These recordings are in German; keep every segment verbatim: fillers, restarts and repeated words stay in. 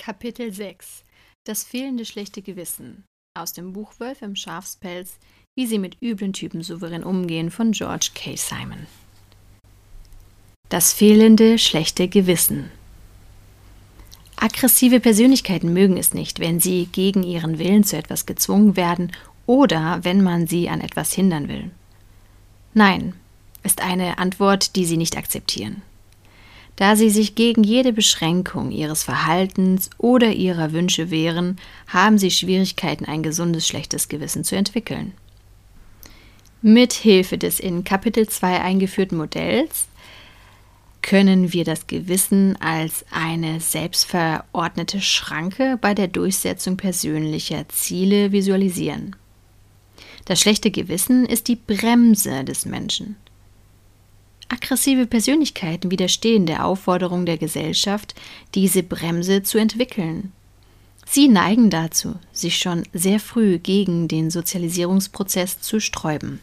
Kapitel sechs Das fehlende schlechte Gewissen aus dem Buch Wölfe im Schafspelz, wie sie mit üblen Typen souverän umgehen von George K. Simon. Das fehlende schlechte Gewissen. Aggressive Persönlichkeiten mögen es nicht, wenn sie gegen ihren Willen zu etwas gezwungen werden oder wenn man sie an etwas hindern will. Nein, ist eine Antwort, die sie nicht akzeptieren. Da sie sich gegen jede Beschränkung ihres Verhaltens oder ihrer Wünsche wehren, haben sie Schwierigkeiten, ein gesundes, schlechtes Gewissen zu entwickeln. Mit Hilfe des in Kapitel zwei eingeführten Modells können wir das Gewissen als eine selbstverordnete Schranke bei der Durchsetzung persönlicher Ziele visualisieren. Das schlechte Gewissen ist die Bremse des Menschen. Aggressive Persönlichkeiten widerstehen der Aufforderung der Gesellschaft, diese Bremse zu entwickeln. Sie neigen dazu, sich schon sehr früh gegen den Sozialisierungsprozess zu sträuben.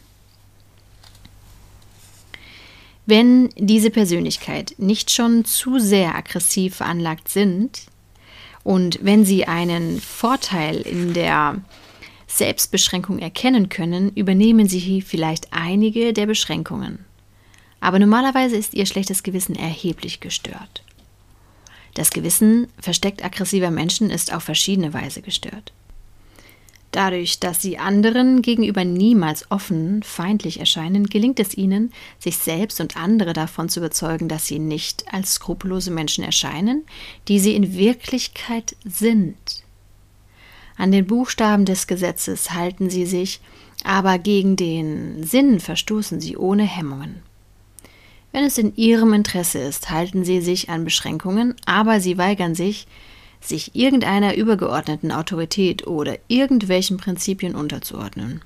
Wenn diese Persönlichkeit nicht schon zu sehr aggressiv veranlagt sind und wenn sie einen Vorteil in der Selbstbeschränkung erkennen können, übernehmen sie vielleicht einige der Beschränkungen. Aber normalerweise ist ihr schlechtes Gewissen erheblich gestört. Das Gewissen versteckt aggressiver Menschen ist auf verschiedene Weise gestört. Dadurch, dass sie anderen gegenüber niemals offen, feindlich erscheinen, gelingt es ihnen, sich selbst und andere davon zu überzeugen, dass sie nicht als skrupellose Menschen erscheinen, die sie in Wirklichkeit sind. An den Buchstaben des Gesetzes halten sie sich, aber gegen den Sinn verstoßen sie ohne Hemmungen. Wenn es in ihrem Interesse ist, halten sie sich an Beschränkungen, aber sie weigern sich, sich irgendeiner übergeordneten Autorität oder irgendwelchen Prinzipien unterzuordnen.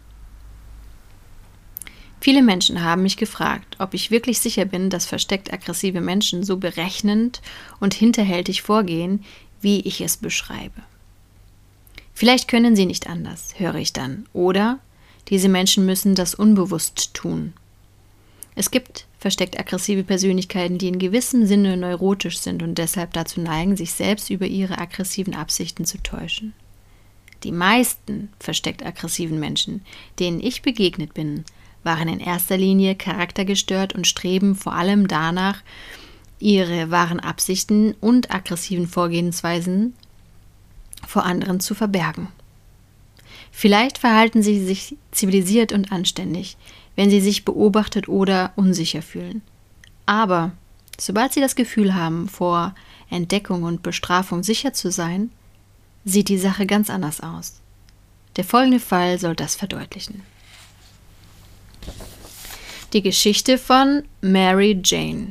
Viele Menschen haben mich gefragt, ob ich wirklich sicher bin, dass versteckt aggressive Menschen so berechnend und hinterhältig vorgehen, wie ich es beschreibe. Vielleicht können sie nicht anders, höre ich dann, oder diese Menschen müssen das unbewusst tun. Es gibt versteckt aggressive Persönlichkeiten, die in gewissem Sinne neurotisch sind und deshalb dazu neigen, sich selbst über ihre aggressiven Absichten zu täuschen. Die meisten versteckt aggressiven Menschen, denen ich begegnet bin, waren in erster Linie charaktergestört und streben vor allem danach, ihre wahren Absichten und aggressiven Vorgehensweisen vor anderen zu verbergen. Vielleicht verhalten sie sich zivilisiert und anständig, wenn sie sich beobachtet oder unsicher fühlen. Aber sobald sie das Gefühl haben, vor Entdeckung und Bestrafung sicher zu sein, sieht die Sache ganz anders aus. Der folgende Fall soll das verdeutlichen. Die Geschichte von Mary Jane.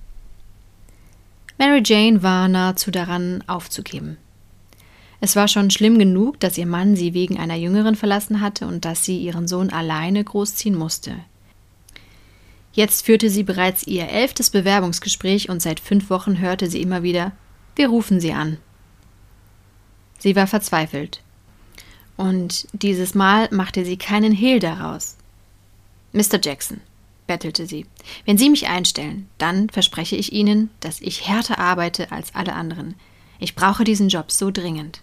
Mary Jane war nahezu daran, aufzugeben. Es war schon schlimm genug, dass ihr Mann sie wegen einer Jüngeren verlassen hatte und dass sie ihren Sohn alleine großziehen musste. Jetzt führte sie bereits ihr elftes Bewerbungsgespräch und seit fünf Wochen hörte sie immer wieder, wir rufen sie an. Sie war verzweifelt. Und dieses Mal machte sie keinen Hehl daraus. Mister Jackson, bettelte sie, wenn Sie mich einstellen, dann verspreche ich Ihnen, dass ich härter arbeite als alle anderen. Ich brauche diesen Job so dringend.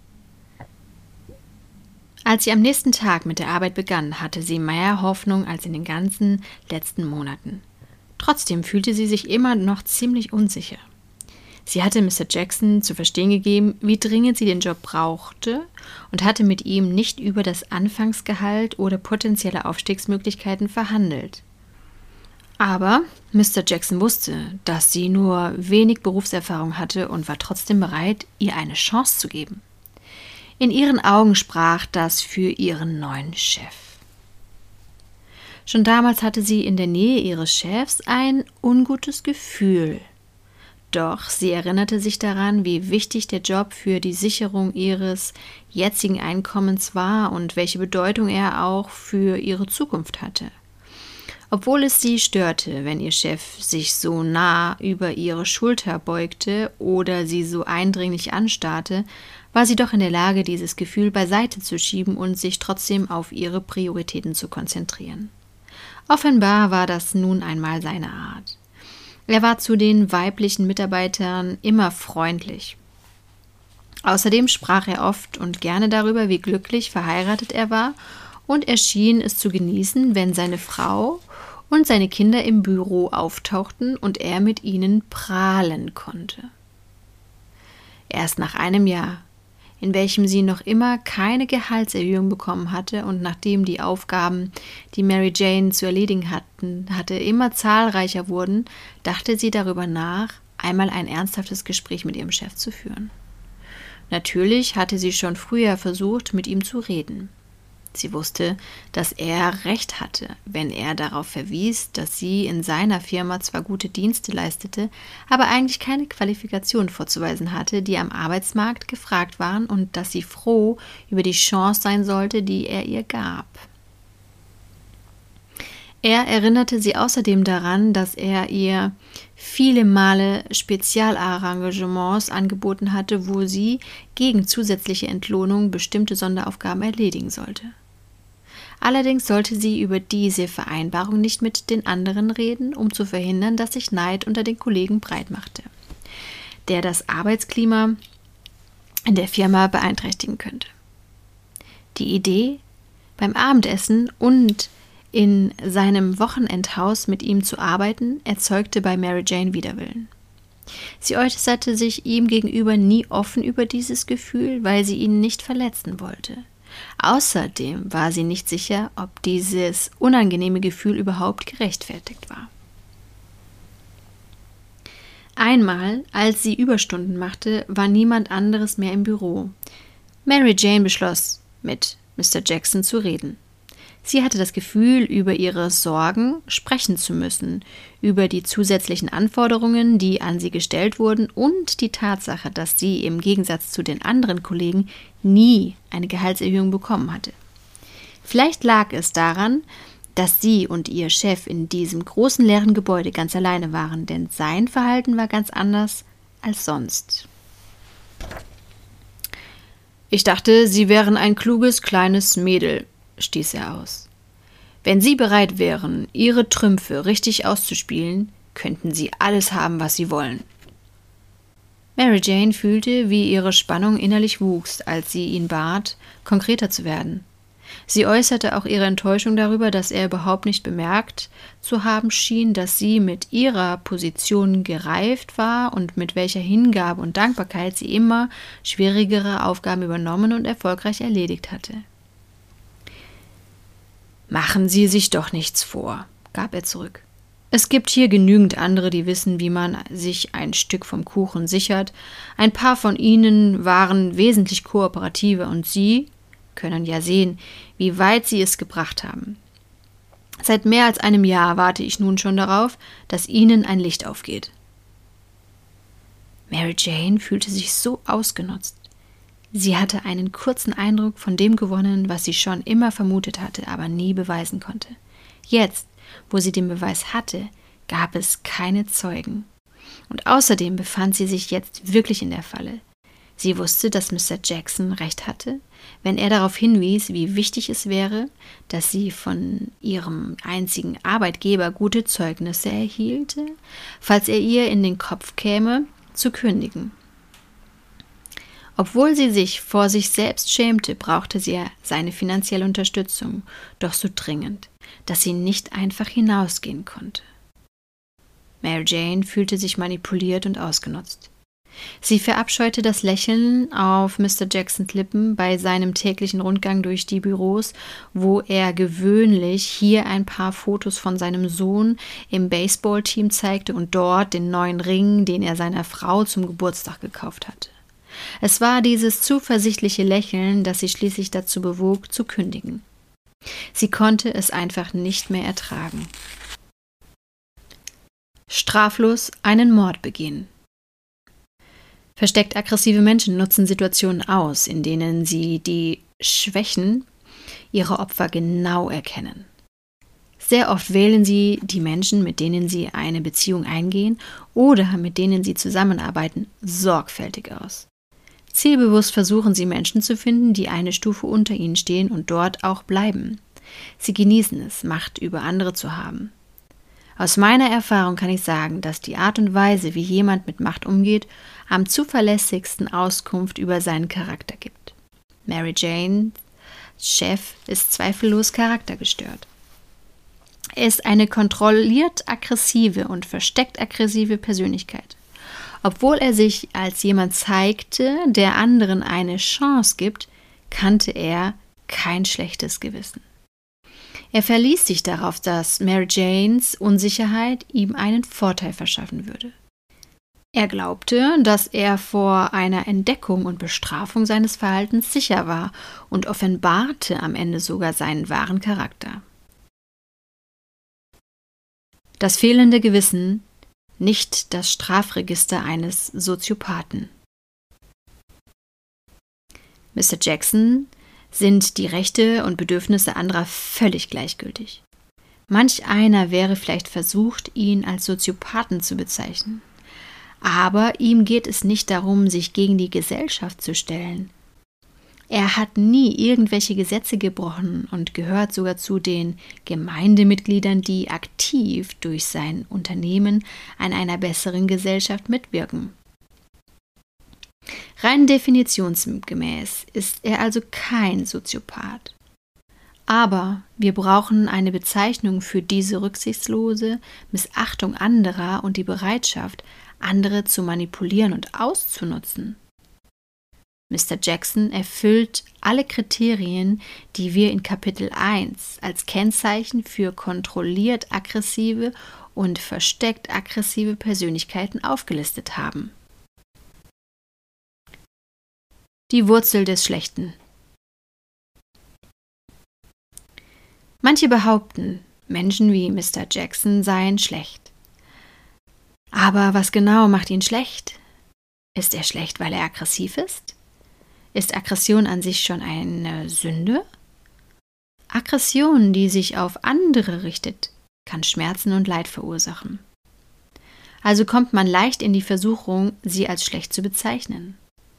Als sie am nächsten Tag mit der Arbeit begann, hatte sie mehr Hoffnung als in den ganzen letzten Monaten. Trotzdem fühlte sie sich immer noch ziemlich unsicher. Sie hatte Mister Jackson zu verstehen gegeben, wie dringend sie den Job brauchte und hatte mit ihm nicht über das Anfangsgehalt oder potenzielle Aufstiegsmöglichkeiten verhandelt. Aber Mister Jackson wusste, dass sie nur wenig Berufserfahrung hatte und war trotzdem bereit, ihr eine Chance zu geben. In ihren Augen sprach das für ihren neuen Chef. Schon damals hatte sie in der Nähe ihres Chefs ein ungutes Gefühl. Doch sie erinnerte sich daran, wie wichtig der Job für die Sicherung ihres jetzigen Einkommens war und welche Bedeutung er auch für ihre Zukunft hatte. Obwohl es sie störte, wenn ihr Chef sich so nah über ihre Schulter beugte oder sie so eindringlich anstarrte, war sie doch in der Lage, dieses Gefühl beiseite zu schieben und sich trotzdem auf ihre Prioritäten zu konzentrieren. Offenbar war das nun einmal seine Art. Er war zu den weiblichen Mitarbeitern immer freundlich. Außerdem sprach er oft und gerne darüber, wie glücklich verheiratet er war, und er schien es zu genießen, wenn seine Frau und seine Kinder im Büro auftauchten und er mit ihnen prahlen konnte. Erst nach einem Jahr, in welchem sie noch immer keine Gehaltserhöhung bekommen hatte und nachdem die Aufgaben, die Mary Jane zu erledigen hatten, hatte, immer zahlreicher wurden, dachte sie darüber nach, einmal ein ernsthaftes Gespräch mit ihrem Chef zu führen. Natürlich hatte sie schon früher versucht, mit ihm zu reden. Sie wusste, dass er recht hatte, wenn er darauf verwies, dass sie in seiner Firma zwar gute Dienste leistete, aber eigentlich keine Qualifikationen vorzuweisen hatte, die am Arbeitsmarkt gefragt waren, und dass sie froh über die Chance sein sollte, die er ihr gab. Er erinnerte sie außerdem daran, dass er ihr viele Male Spezialarrangements angeboten hatte, wo sie gegen zusätzliche Entlohnung bestimmte Sonderaufgaben erledigen sollte. Allerdings sollte sie über diese Vereinbarung nicht mit den anderen reden, um zu verhindern, dass sich Neid unter den Kollegen breitmachte, der das Arbeitsklima in der Firma beeinträchtigen könnte. Die Idee, beim Abendessen und in seinem Wochenendhaus mit ihm zu arbeiten, erzeugte bei Mary Jane Widerwillen. Sie äußerte sich ihm gegenüber nie offen über dieses Gefühl, weil sie ihn nicht verletzen wollte. Außerdem war sie nicht sicher, ob dieses unangenehme Gefühl überhaupt gerechtfertigt war. Einmal, als sie Überstunden machte, war niemand anderes mehr im Büro. Mary Jane beschloss, mit Mister Jackson zu reden. Sie hatte das Gefühl, über ihre Sorgen sprechen zu müssen, über die zusätzlichen Anforderungen, die an sie gestellt wurden, und die Tatsache, dass sie im Gegensatz zu den anderen Kollegen nie eine Gehaltserhöhung bekommen hatte. Vielleicht lag es daran, dass sie und ihr Chef in diesem großen leeren Gebäude ganz alleine waren, denn sein Verhalten war ganz anders als sonst. »Ich dachte, Sie wären ein kluges, kleines Mädel«, stieß er aus. »Wenn Sie bereit wären, Ihre Trümpfe richtig auszuspielen, könnten Sie alles haben, was Sie wollen.« Mary Jane fühlte, wie ihre Spannung innerlich wuchs, als sie ihn bat, konkreter zu werden. Sie äußerte auch ihre Enttäuschung darüber, dass er überhaupt nicht bemerkt zu haben schien, dass sie mit ihrer Position gereift war und mit welcher Hingabe und Dankbarkeit sie immer schwierigere Aufgaben übernommen und erfolgreich erledigt hatte. »Machen Sie sich doch nichts vor«, gab er zurück. »Es gibt hier genügend andere, die wissen, wie man sich ein Stück vom Kuchen sichert. Ein paar von ihnen waren wesentlich kooperativer und Sie können ja sehen, wie weit Sie es gebracht haben. Seit mehr als einem Jahr warte ich nun schon darauf, dass Ihnen ein Licht aufgeht.« Mary Jane fühlte sich so ausgenutzt. Sie hatte einen kurzen Eindruck von dem gewonnen, was sie schon immer vermutet hatte, aber nie beweisen konnte. Jetzt, wo sie den Beweis hatte, gab es keine Zeugen. Und außerdem befand sie sich jetzt wirklich in der Falle. Sie wusste, dass Mister Jackson recht hatte, wenn er darauf hinwies, wie wichtig es wäre, dass sie von ihrem einzigen Arbeitgeber gute Zeugnisse erhielte, falls er ihr in den Kopf käme, zu kündigen. Obwohl sie sich vor sich selbst schämte, brauchte sie seine finanzielle Unterstützung, doch so dringend, dass sie nicht einfach hinausgehen konnte. Mary Jane fühlte sich manipuliert und ausgenutzt. Sie verabscheute das Lächeln auf Mister Jacksons Lippen bei seinem täglichen Rundgang durch die Büros, wo er gewöhnlich hier ein paar Fotos von seinem Sohn im Baseballteam zeigte und dort den neuen Ring, den er seiner Frau zum Geburtstag gekauft hatte. Es war dieses zuversichtliche Lächeln, das sie schließlich dazu bewog, zu kündigen. Sie konnte es einfach nicht mehr ertragen. Straflos einen Mord begehen. Versteckt aggressive Menschen nutzen Situationen aus, in denen sie die Schwächen ihrer Opfer genau erkennen. Sehr oft wählen sie die Menschen, mit denen sie eine Beziehung eingehen oder mit denen sie zusammenarbeiten, sorgfältig aus. Zielbewusst versuchen sie Menschen zu finden, die eine Stufe unter ihnen stehen und dort auch bleiben. Sie genießen es, Macht über andere zu haben. Aus meiner Erfahrung kann ich sagen, dass die Art und Weise, wie jemand mit Macht umgeht, am zuverlässigsten Auskunft über seinen Charakter gibt. Mary Janes Chef ist zweifellos charaktergestört. Er ist eine kontrolliert aggressive und versteckt aggressive Persönlichkeit. Obwohl er sich als jemand zeigte, der anderen eine Chance gibt, kannte er kein schlechtes Gewissen. Er verließ sich darauf, dass Mary Janes Unsicherheit ihm einen Vorteil verschaffen würde. Er glaubte, dass er vor einer Entdeckung und Bestrafung seines Verhaltens sicher war und offenbarte am Ende sogar seinen wahren Charakter. Das fehlende Gewissen, nicht das Strafregister eines Soziopathen. Mister Jackson sind die Rechte und Bedürfnisse anderer völlig gleichgültig. Manch einer wäre vielleicht versucht, ihn als Soziopathen zu bezeichnen. Aber ihm geht es nicht darum, sich gegen die Gesellschaft zu stellen. Er hat nie irgendwelche Gesetze gebrochen und gehört sogar zu den Gemeindemitgliedern, die aktiv durch sein Unternehmen an einer besseren Gesellschaft mitwirken. Rein definitionsgemäß ist er also kein Soziopath. Aber wir brauchen eine Bezeichnung für diese rücksichtslose Missachtung anderer und die Bereitschaft, andere zu manipulieren und auszunutzen. Mister Jackson erfüllt alle Kriterien, die wir in Kapitel eins als Kennzeichen für kontrolliert aggressive und versteckt aggressive Persönlichkeiten aufgelistet haben. Die Wurzel des Schlechten. Manche behaupten, Menschen wie Mister Jackson seien schlecht. Aber was genau macht ihn schlecht? Ist er schlecht, weil er aggressiv ist? Ist Aggression an sich schon eine Sünde? Aggression, die sich auf andere richtet, kann Schmerzen und Leid verursachen. Also kommt man leicht in die Versuchung, sie als schlecht zu bezeichnen.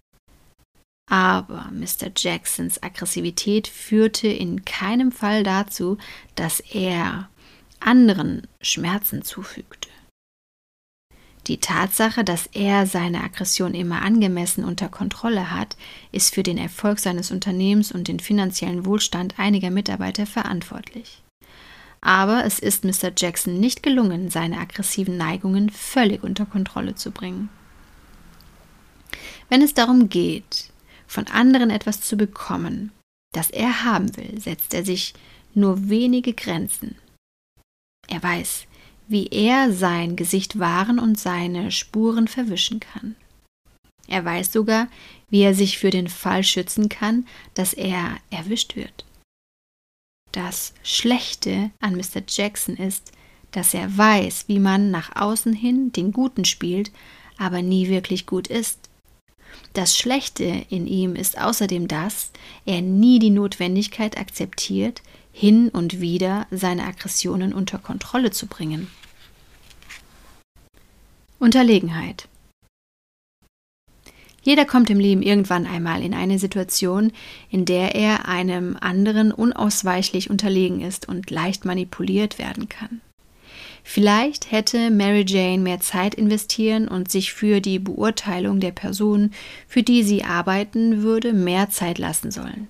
Aber Mister Jacksons Aggressivität führte in keinem Fall dazu, dass er anderen Schmerzen zufügte. Die Tatsache, dass er seine Aggression immer angemessen unter Kontrolle hat, ist für den Erfolg seines Unternehmens und den finanziellen Wohlstand einiger Mitarbeiter verantwortlich. Aber es ist Mister Jackson nicht gelungen, seine aggressiven Neigungen völlig unter Kontrolle zu bringen. Wenn es darum geht, von anderen etwas zu bekommen, das er haben will, setzt er sich nur wenige Grenzen. Er weiß, wie er sein Gesicht wahren und seine Spuren verwischen kann. Er weiß sogar, wie er sich für den Fall schützen kann, dass er erwischt wird. Das Schlechte an Mister Jackson ist, dass er weiß, wie man nach außen hin den Guten spielt, aber nie wirklich gut ist. Das Schlechte in ihm ist außerdem, dass er nie die Notwendigkeit akzeptiert, hin und wieder seine Aggressionen unter Kontrolle zu bringen. Unterlegenheit. Jeder kommt im Leben irgendwann einmal in eine Situation, in der er einem anderen unausweichlich unterlegen ist und leicht manipuliert werden kann. Vielleicht hätte Mary Jane mehr Zeit investieren und sich für die Beurteilung der Person, für die sie arbeiten würde, mehr Zeit lassen sollen.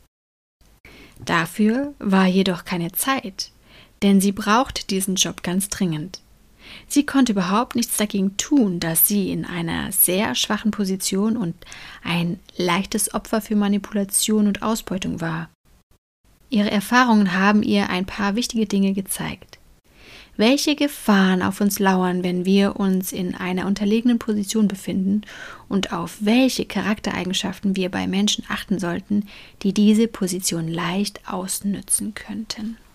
Dafür war jedoch keine Zeit, denn sie braucht diesen Job ganz dringend. Sie konnte überhaupt nichts dagegen tun, dass sie in einer sehr schwachen Position und ein leichtes Opfer für Manipulation und Ausbeutung war. Ihre Erfahrungen haben ihr ein paar wichtige Dinge gezeigt. Welche Gefahren auf uns lauern, wenn wir uns in einer unterlegenen Position befinden und auf welche Charaktereigenschaften wir bei Menschen achten sollten, die diese Position leicht ausnützen könnten.